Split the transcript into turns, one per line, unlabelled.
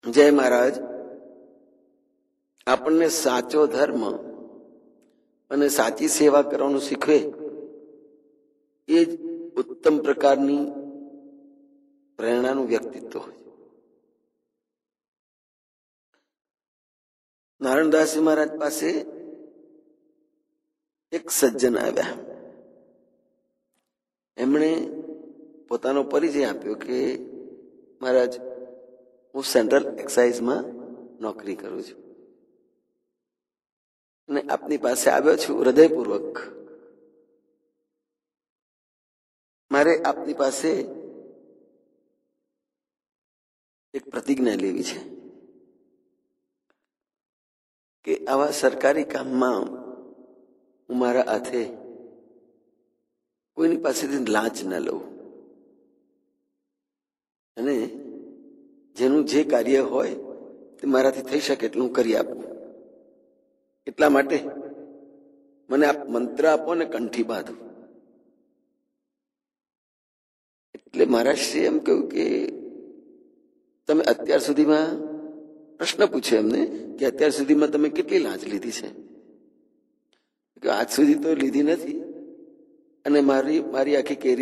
જય મહારાજ. આપણને સાચો ધર્મ અને સાચી સેવા કરવાનું શીખવે એ જ ઉત્તમ પ્રકારની પ્રેરણાનું વ્યક્તિત્વ હોય. નારાયણદાસજી મહારાજ પાસે એક સજ્જન આવ્યા. એમણે પોતાનો પરિચય આપ્યો કે મહારાજ, હું સેન્ટ્રલ એક્સાઇઝમાં નોકરી કરું છું અને આપની પાસે આવ્યો છું હૃદયપૂર્વક. મારે આપની પાસે એક પ્રતિજ્ઞા લેવી છે કે આવા સરકારી કામમાં હું મારા હાથે કોઈની પાસેથી લાંચ ન લઉં અને જેનું જે કાર્ય હોય તે મારાથી થઈ શકે એટલું હું કરી આપું. એટલા માટે મને આપ મંત્ર આપો ને કંઠી બાંધો. એટલે મહારાજશ્રીએ એમ કહ્યું કે તમે અત્યાર સુધીમાં પ્રશ્ન પૂછ્યો એમને કે અત્યાર સુધીમાં તમે કેટલી લાંચ લીધી છે? આજ સુધી તો લીધી નથી અને મારી આખી કેરિયર